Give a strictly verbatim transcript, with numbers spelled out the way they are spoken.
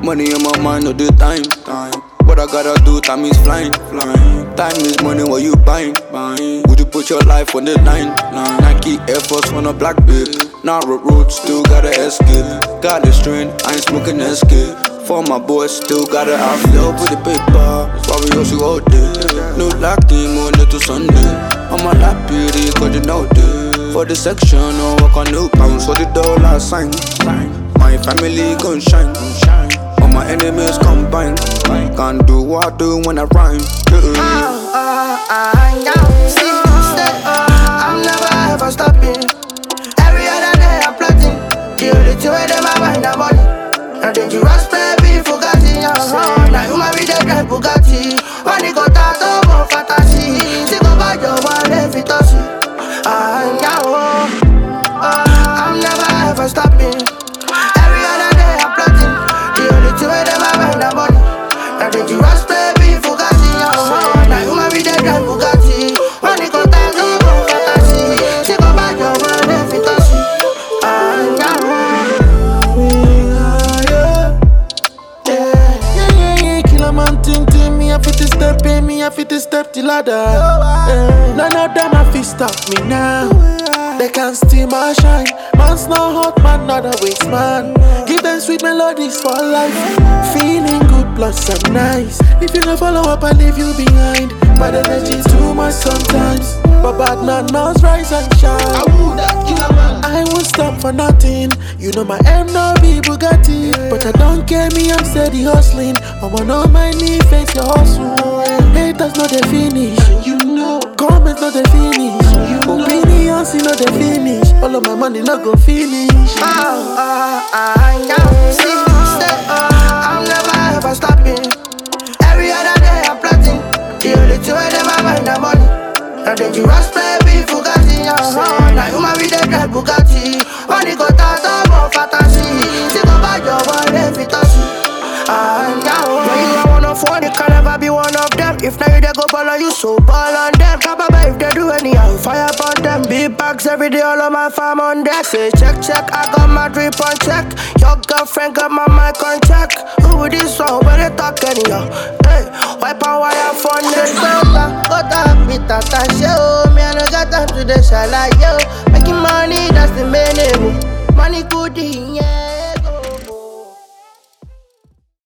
Money on my mind all the time, time. What I gotta do, time is flying, flying. Time is money, what you buying, buying. Would you put your life on the line, line? Nike Air Force on a black bib. Narrow road, still gotta escape. Got the strength, I ain't smoking escape. For my boys, still gotta outflow with the paper. That's why we also all day. No locking, Monday to Sunday. I'm a happy, cause you know that. For the section, no work on new pounds. For the dollar sign, my family gon' shine. All my enemies combine. Can't do what I do when I rhyme. Oh, oh, I know. See, stay, oh, I'm never ever stopping. Every other day I'm plotting. The only two way them I mind the money. Now dangerous baby, Bugatti. Oh, now you marry the drive Bugatti. Money go down to more fantasy. See go buy your one if it does it. I know. Oh, I'm never ever stopping. Every other day I'm plotting. The only two way them I mind the money. Now dangerous baby, Bugatti. Oh, now you marry the drive Bugatti. Money go down to more fantasy. See go buy your one if it does it. I know. I fit to step in, me I fit to step the ladder. Yeah. None of them I fit stop me now. They can't steal my shine. Man's not hot, man, not a waste man. Give them sweet melodies for life. Feeling good plus I'm nice. If you don't follow up, I leave you behind. Bad energy too much sometimes. But bad man must rise and shine. I won't stop for nothing. You know my M no be Bugatti. But I don't care, me I'm steady hustling. I'm on my knee, face your hustle. Haters know they finish. You know, comments know they finish. You opinions you know they finish. All of my money not go finish. Oh, oh, I know. See, stay, oh, I'm never ever stopping. Every other day I'm plotting. The only two way them I mind the money. Now dangerous baby, Bugatti. Oh, now you marry the drive Bugatti. Money go down to more fantasy. See go buy your one if it does it. I know. When you are one of four, they can never be one of them. If now you they go ball on you, so ball on them. Probably if they do anyhow, fire upon them. Big bags every day, all of my farm on deck. Say check, check, I got my drip on check. Your girlfriend got my mic on check. Who with this one, where they talk anyhow? Hey, wipe on wire for next summer. Got up, me tata show. Me I no got time to the shall I yo. Making money, that's the main aim. Money good,